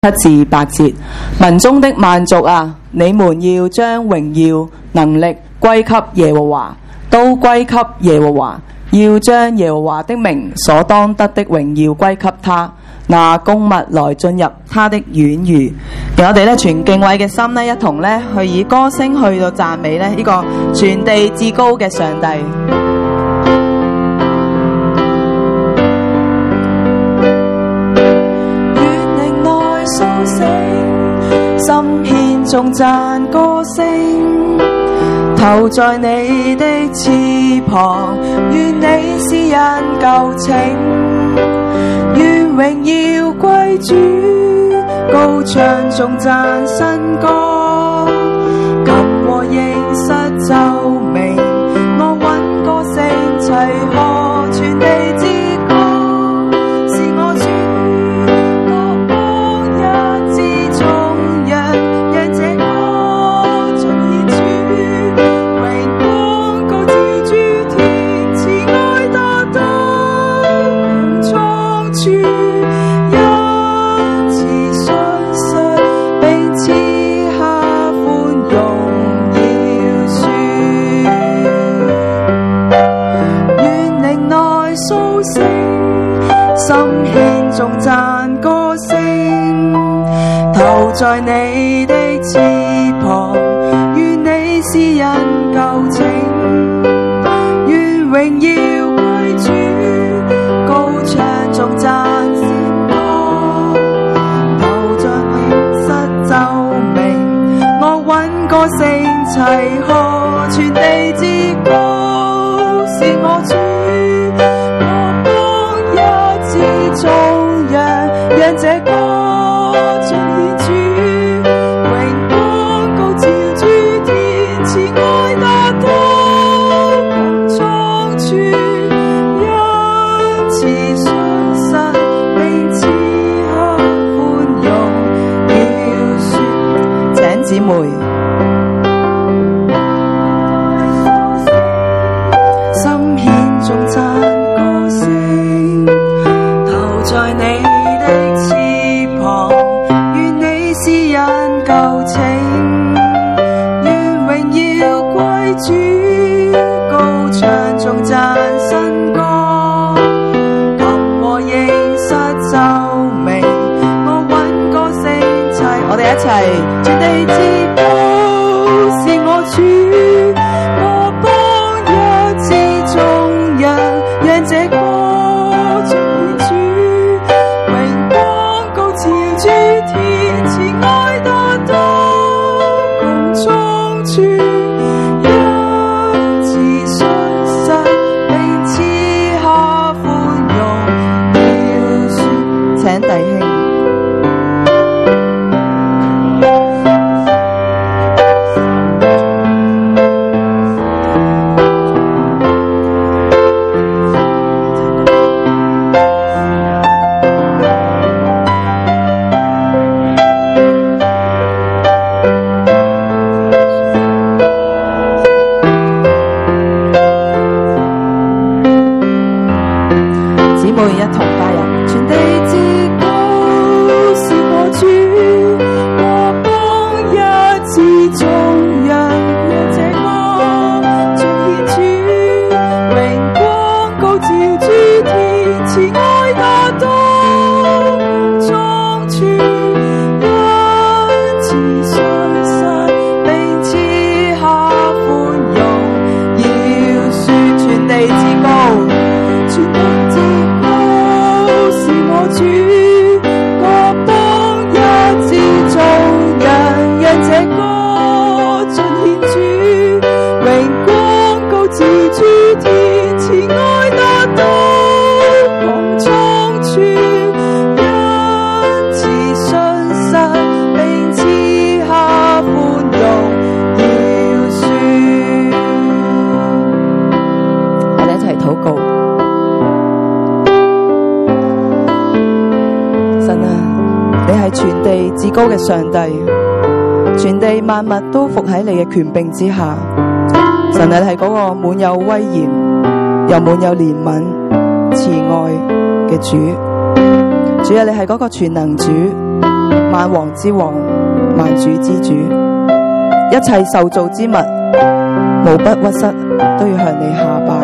7至8節，民中的萬族啊，你們要將榮耀能力歸給耶和華，都歸給耶和華，要將耶和華的名所當得的榮耀歸給他，拿供物來進入他的院宇。而我哋咧全敬畏嘅心咧，一同咧去以歌聲去到讚美咧呢個全地至高嘅上帝。心獻頌讚歌聲，投在你的翅膀，願你施恩救情，願榮耀歸主，高唱頌讚新歌，琴和應室奏鳴，樂韻歌聲齊和，全地之歌是我主。頌讚歌聲，投在你的翅膀，願你施恩救情，願榮耀歸主，高唱頌讚詩歌，投在應室奏鳴，樂韻歌聲齊和，全地之歌是我主。讓這歌彰顯主榮光，高照諸天，慈愛大多共倉促，恩慈信實並賜下寬容饒恕。請姊妹心獻頌讚歌聲，投在你舊情，願榮耀歸主，高唱頌讚新歌，琴和應室奏鳴，樂韻歌聲齊，我哋一齊，全地之歌是我主，我邦一致頌揚，讓這歌彰顯主榮光，高照諸天，慈愛大多共倉促，恩慈信實並賜下寬容饒恕。請弟兄一同加入，全地之歌是我主，我邦一致頌揚，讓這歌彰顯主榮光，高照諸天，慈愛大多共倉促，恩慈信實並賜下寬容饒恕，全地之高，全地之主，我邦一致頌揚，讓這歌彰顯主榮光，高照諸天，慈愛大多共倉促，恩慈信實並賜下寬容饒恕。我哋一齊禱告。你係全地至高嘅上帝，全地萬物都伏喺你嘅權柄之下。神啊，你係嗰個滿有威嚴又滿有憐憫慈愛嘅主。主啊，你係嗰個全能主， 萬王之王，萬主之主，一切受造之物無不屈膝，都要向你下拜。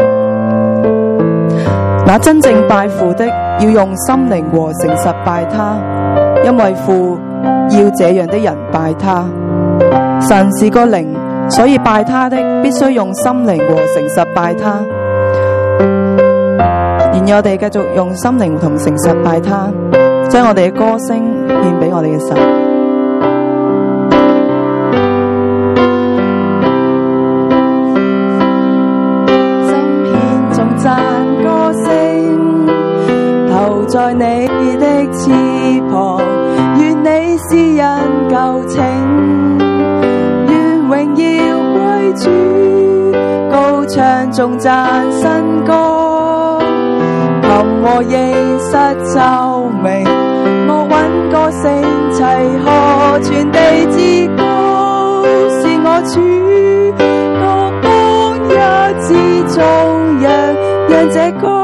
那真正拜父的，要用心靈和誠實拜他，因為父要這樣的人拜他。神是個靈，所以拜他的必須用心靈和誠實拜他。然而我哋繼續用心靈同誠實拜他，將我哋嘅歌聲獻俾我哋嘅神。在你的翅膀，願你施恩救情，願榮耀歸主，高唱頌讚新歌，琴和應實奏鳴，樂韻歌聲齊和，全地之高是我主，各邦一致頌揚，讓這歌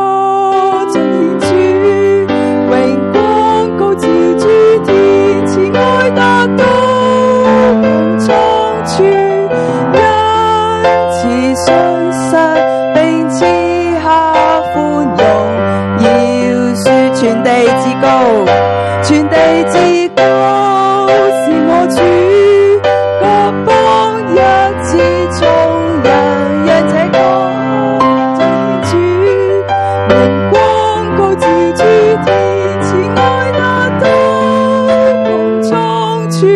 達到穹蒼處，因此信實並賜下寬容，要說全地之高，全地之高是我主，各邦一致頌揚，讓這歌彰顯主榮光，高自諸天，慈愛達到因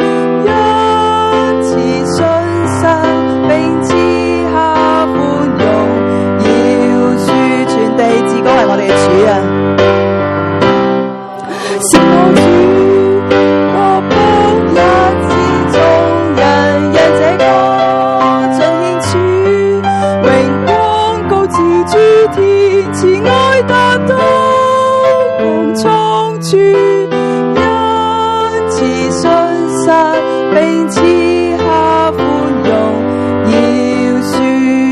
此信實並賜下寬容，要說全地至高係我哋嘅主啊，是我主，各邦一致頌揚，讓這歌彰顯主榮光，高自諸天，慈愛達到穹蒼處。並賜下寬容，要說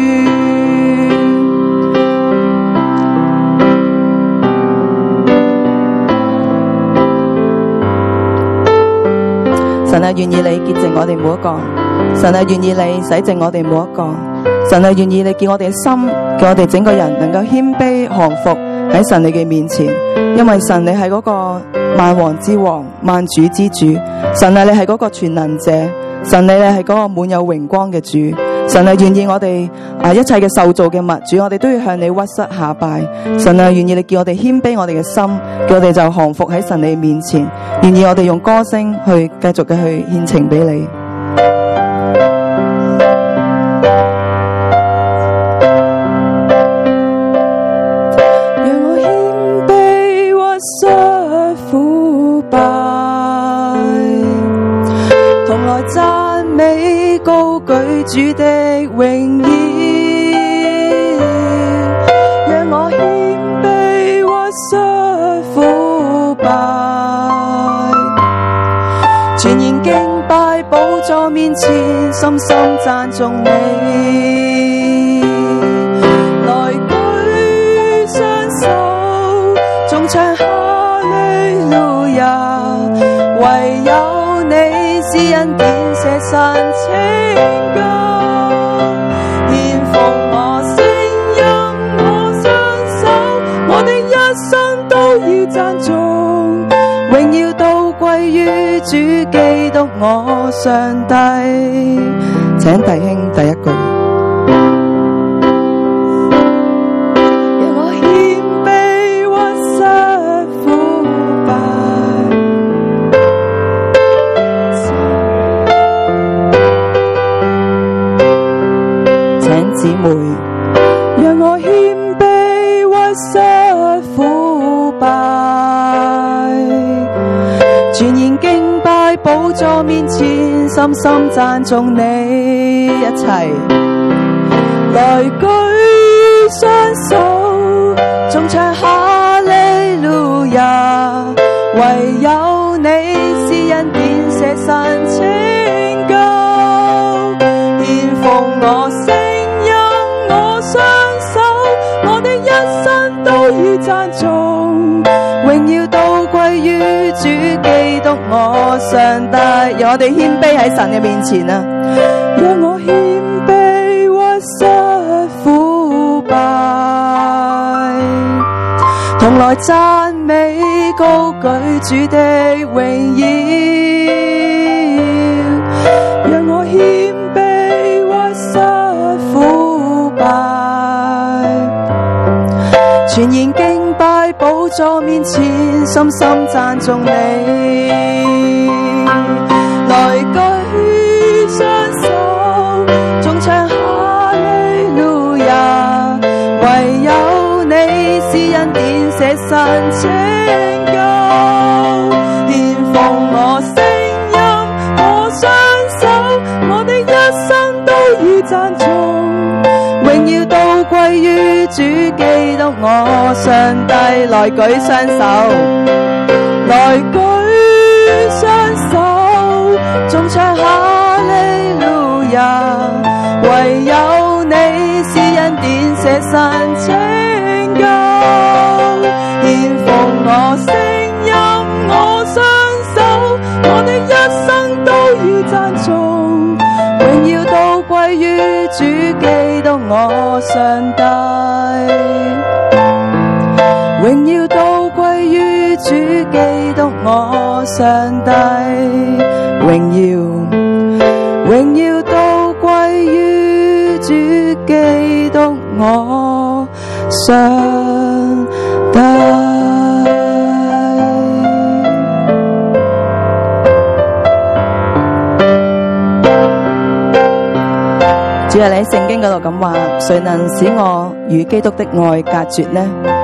神啊，願意你潔淨我哋每一個，神啊，願意你洗淨我哋每一個，神啊，願意你叫我哋嘅心，叫我哋整個人能夠謙卑降服喺神你嘅面前，因為神你係嗰個萬王之王，萬主之主，神啊，你係嗰個全能者，神你係嗰個滿有榮光嘅主，神啊，願意我哋一切嘅受造嘅物主，我哋都要向你屈膝下拜，神啊，願意你叫我哋謙卑我哋嘅心，叫我哋就降服喺神你面前，願意我哋用歌聲去繼續嘅去獻情俾你。讚美高舉主的榮耀，讓我謙卑屈膝俯拜，全然敬拜寶座面前，深深讚頌你，來舉雙手，眾唱哈利路亞，唯有你是恩典捨身拯救，獻奉我聲音，我雙手，我的一生都要讚頌，榮耀都歸於主基督我上帝。請弟兄第一句。姊妹，讓我謙卑屈膝俯拜，全然敬拜寶座面前，深深讚頌你，一齊來舉雙手，眾唱哈利路亞，唯有你是恩典捨身拯救，獻奉我聲我雙手，我的一生都要讚頌，榮耀都歸於主基督我上帝。讓我哋謙卑喺神嘅面前啊！讓我謙卑屈膝腐敗，同來讚美高舉主的榮耀。讓我謙卑屈膝腐敗，全然敬拜寶座面前，深深讚頌你。來舉雙手，眾唱哈利路亞，唯有你是恩典捨身拯救，獻奉我聲音，我雙手，我的一生都要讚頌，榮耀都歸於主基督我上帝。來舉雙手，來舉雙手，眾唱哈利路亞，唯有你是恩典捨身拯救，獻奉我聲音，我雙手，我的一生都要讚頌，榮耀都歸於主基督我上帝，榮耀都歸於主基督我上帝，榮耀都歸於主基督我上帝。主啊，你喺聖經嗰度咁話，誰能使我與基督的愛隔絕呢？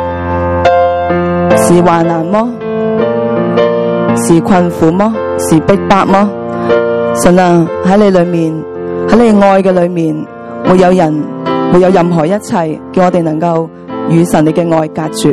是患難麼？是困苦麼？是逼迫麼？神啊，喺你裏面，喺你愛嘅裏面，沒有任何一切叫我哋能夠與神你嘅愛隔絕。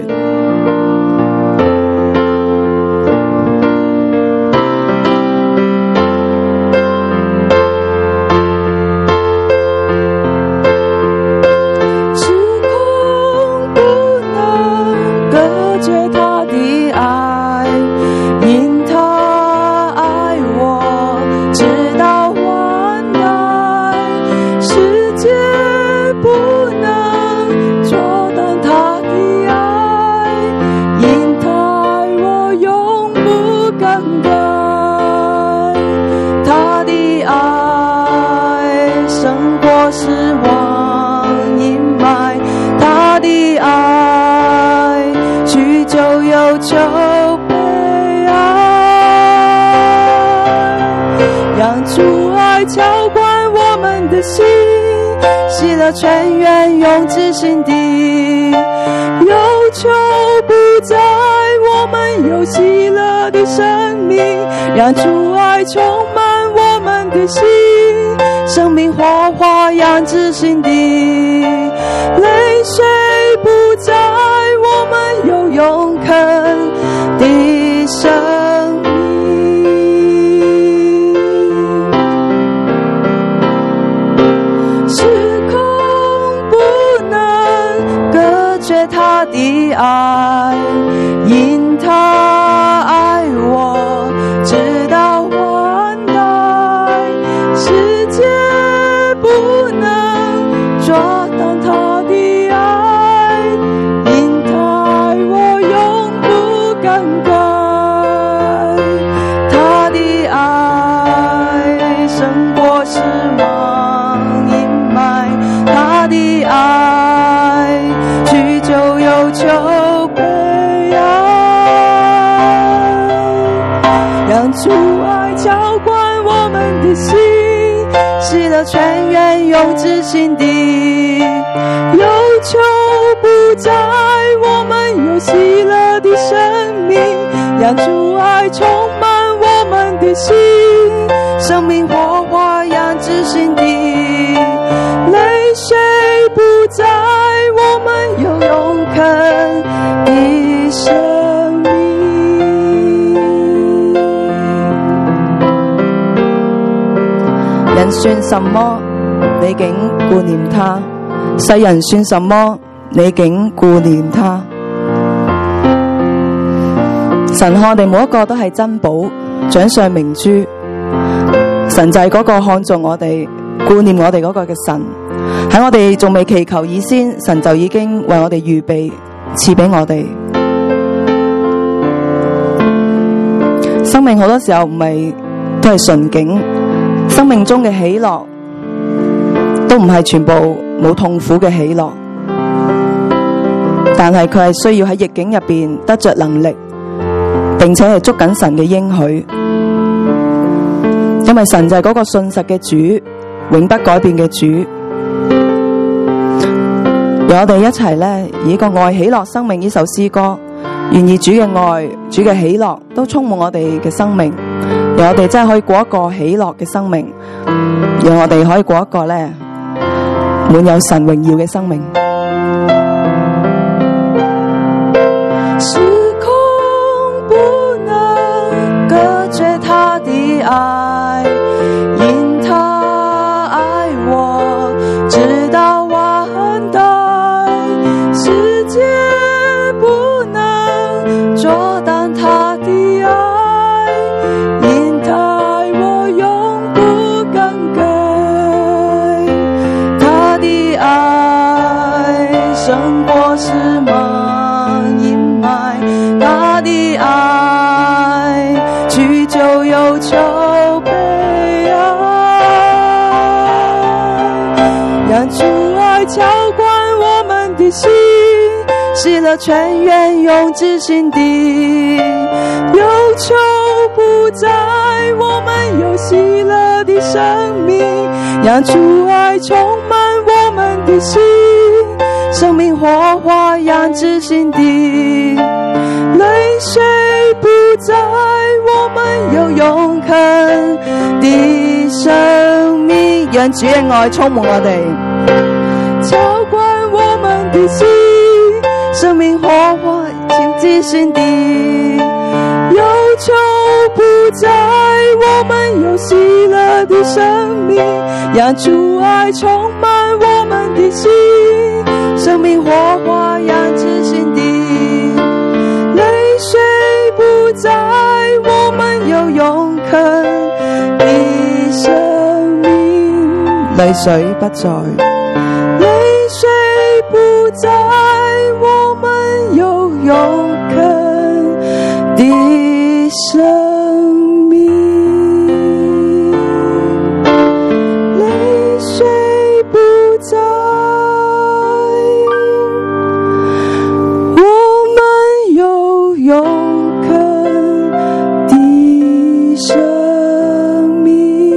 洗了全願用至心底，憂愁不在，我們有喜樂的生命，讓主愛充滿我們的心，生命火花揚至心底，淚水不在，我們有永恆的生命。他的愛，因他愛我，直到萬代，世界不能阻擋他的愛，因他愛我永不更改，他的愛勝過失望陰霾，他的愛去就有求悲哀，讓主愛澆灌我們的心，洗了全願用至心底，憂愁不在，我們有喜樂的生命，讓主愛充滿我們的心，生命火花揚至心底，淚水不在，我們有永恆的生命。人算什麼，你竟顧念他；世人算什麼，你竟顧念他。神看我哋每一個都係珍寶， 掌上明珠。神就係嗰個看重我哋、顧念我哋嗰個嘅神。喺我哋仲未祈求以先，神就已經為我哋預備賜俾我哋。生命好多時候唔係都係順境，生命中嘅喜樂都唔係全部冇痛苦嘅喜樂，但係佢係需要喺逆境入邊得着能力，並且係捉緊神嘅應許，因為神就係嗰個信實嘅主，永不改變嘅主。讓我哋一齊咧以一個愛喜樂生命呢首詩歌，願意主嘅愛、主嘅喜樂都充滿我哋嘅生命，讓我哋真係可以過一個喜樂嘅生命，讓我哋可以過一個咧滿有神榮耀嘅生命。時空不能隔絕他的愛，因他愛我直到萬代，世界不能阻擋他的愛，因他愛我永不更改，他的愛勝過世茫陰霾，他的愛去就有求被愛，讓主愛澆灌我們的心，洗了泉源永志心底，憂愁不再，我們有喜樂的生命，讓主愛充滿我們的心，生命火花養志心底，淚水不再，我們有永恆的生命，讓主嘅愛充滿我哋，澆灌我們的心，生命火花養志心底，憂愁不再，我們有喜樂的生命，讓主愛充滿我們的心，生命火花養志心底，淚水不再，我們有永恆的生命，淚水不再，淚水不再，我們有永恆的生命，淚水不再，我們有永恆的生命。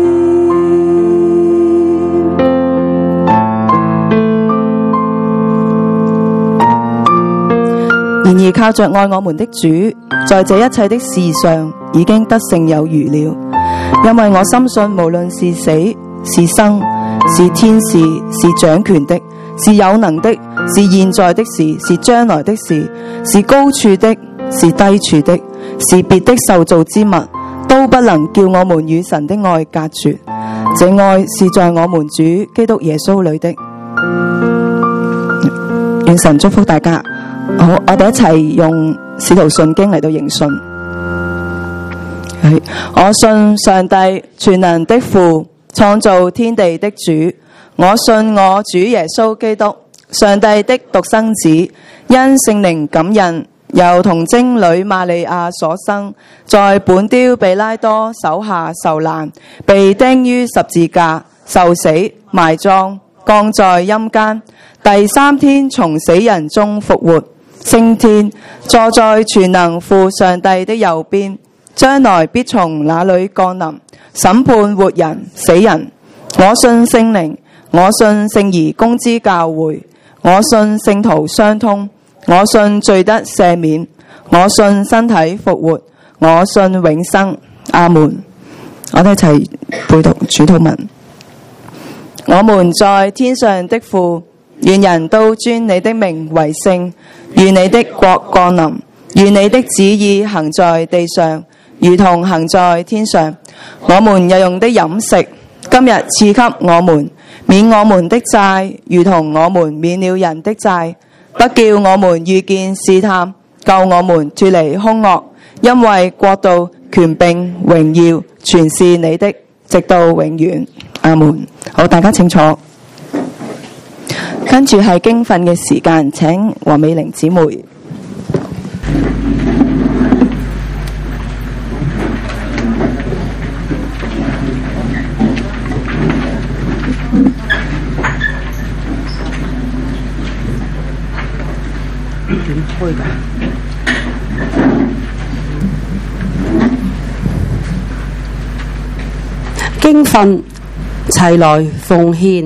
然而靠着愛我們的主，在這一切的事上已經得勝有餘了。因為我深信，無論是死是生，是天使，是掌權的，是有能的，是現在的事，是將來的事，是高處的，是低處的，是別的受造之物，都不能叫我們與神的愛隔絕。這愛是在我們主基督耶穌裏的。願神祝福大家。好，我哋一齊用使徒信經嚟到認信。我信上帝全能的父，創造天地的主。我信我主耶穌基督，上帝的獨生子，因聖靈感孕，由童貞女瑪利亞所生，在本丟彼拉多手下受難，被釘於十字架，受死，埋葬，降在陰間，第三天從死人中復活，升天，坐在全能父上帝的右邊，將來必從那裏降臨，審判活人死人。我信聖靈，我信聖而公之教會，我信聖徒相通，我信罪得赦免，我信身體復活，我信永生。阿門。我哋一齊背讀主禱文。我們在天上的父，願人都尊你的名為聖，願你的國降臨，願你的旨意行在地上，如同行在天上。我們日用的飲食，今日賜給我們，免我們的債，如同我們免了人的債，不叫我們遇見試探，救我們脫離兇惡。因為國度、 權柄、榮耀，全是你的，直到永遠。阿門。好，大家請坐。跟住係經訓嘅時間，請黃美玲姊妹。點開㗎？ 經訓齊來奉獻，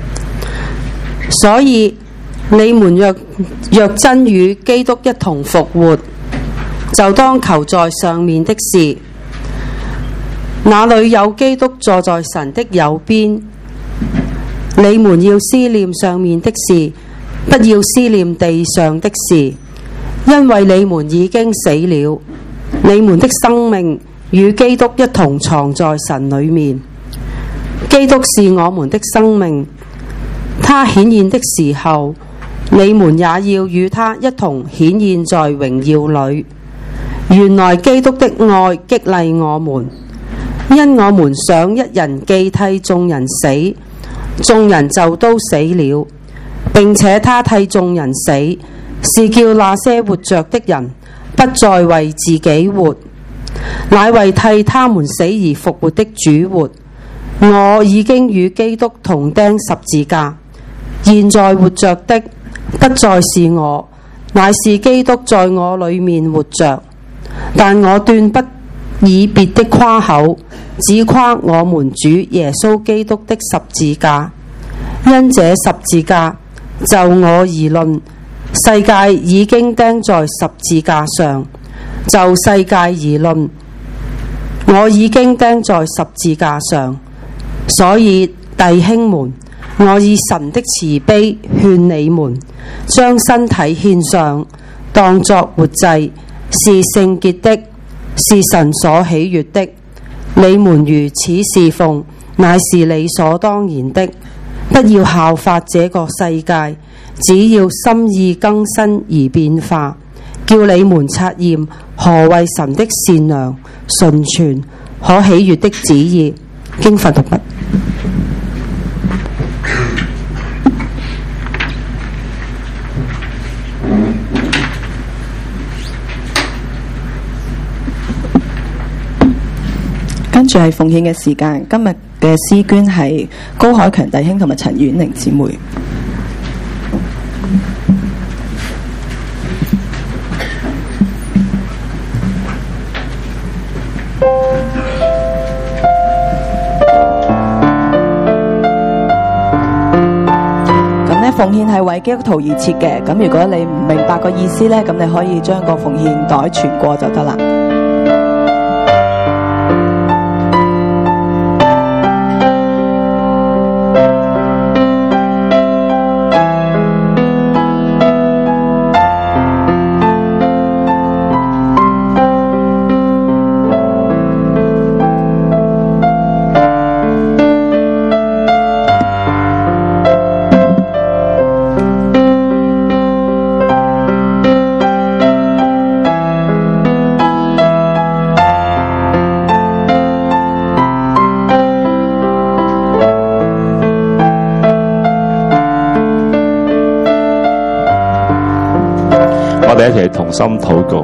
所以你們若真與基督一同復活，就當求在上面的事。那裏有基督坐在神的右邊，你們要思念上面的事，不要思念地上的事，因為你們已經死了，你們的生命與基督一同藏在神裏面。基督是我們的生命，他顯現的時候，你們也要與他一同顯現在榮耀裏。原來基督的愛激勵我們，因我們想一人既替眾人死，眾人就都死了，並且他替眾人死，是叫那些活着的人不再為自己活，乃為替他們死而復活的主活。我已經與基督同釘十字架，現在活着的不再是我，乃是基督在我裏面活着。但我斷不以別的誇口，只誇我們主耶穌基督的十字架。因這十字架，就我而論，世界已經釘在十字架上；就世界而論，我已經釘在十字架上。所以弟兄們，我以神的慈悲勸你們，將身體獻上，當作活祭，是聖潔的，是神所喜悅的。你們如此侍奉，乃是理所當然的。不要效法這個世界，只要心意更新而變化，叫你們察驗何為神的善良、純全、可喜悅的旨意。經訓讀畢。 跟住係奉獻嘅時間，今日嘅詩捐係高海強弟兄同埋陳婉玲姊妹。咁呢，奉獻係為基督徒而設嘅，咁如果你唔明白個意思呢，咁你可以將個奉獻袋傳過就得啦。 我哋一齊同心禱告。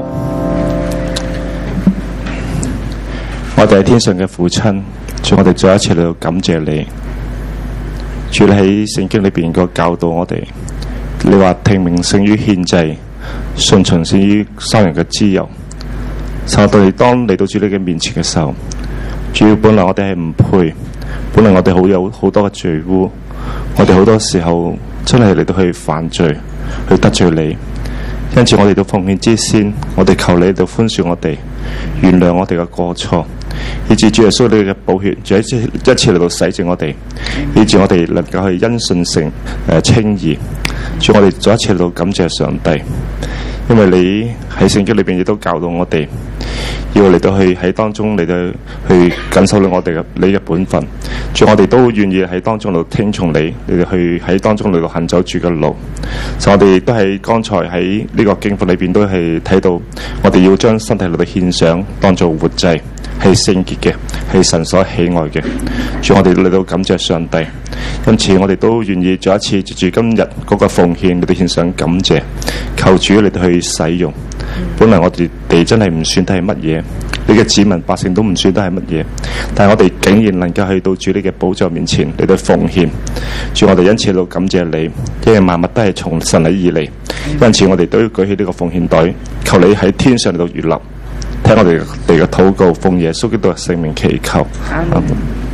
我哋係天上嘅父親，主，我哋再一次嚟到感謝你。主，你喺聖經裏邊個教導我哋，你話聽命勝於獻祭，順從勝於收人嘅脂油。神，我哋當嚟到主你嘅面前嘅時候，主，本來我哋係唔配，本來我哋有好多嘅罪污，我哋好多時候真係嚟到去犯罪，去得罪你。因此我哋到奉獻之先，我哋求你到寬恕我哋，原諒我哋嘅過錯，以致主耶穌你嘅寶血，再一次嚟到洗淨我哋，以致我哋能夠去因信稱義。主，我哋再一次嚟到感謝上帝，因為你喺聖經裏邊亦都教導我哋要嚟到去喺當中嚟到去緊守我哋嘅你嘅本分。主，我哋都願意喺當中嚟到聽從你，嚟到去喺當中嚟到行走住嘅路。所以我哋都喺剛才喺呢個經文裏邊都係睇到，我哋要將身體嚟到獻上，當做活祭，係聖潔嘅，係神所喜愛嘅。主，我哋嚟到感謝上帝，因此我哋都願意再一次藉住今日嗰個奉獻嚟到獻上感謝，求主嚟到去使用。本來我哋真係唔算得係乜嘢，你嘅子民百姓都唔算得係乜嘢，但係我哋竟然能夠去到主你嘅寶座面前嚟到奉獻。主，我哋因此嚟到感謝你，因為萬物都係從神你而嚟，因此我哋都要舉起呢個奉獻袋，求你喺天上嚟到悅納，聽我哋嘅禱告，奉耶穌基督嘅聖名祈求。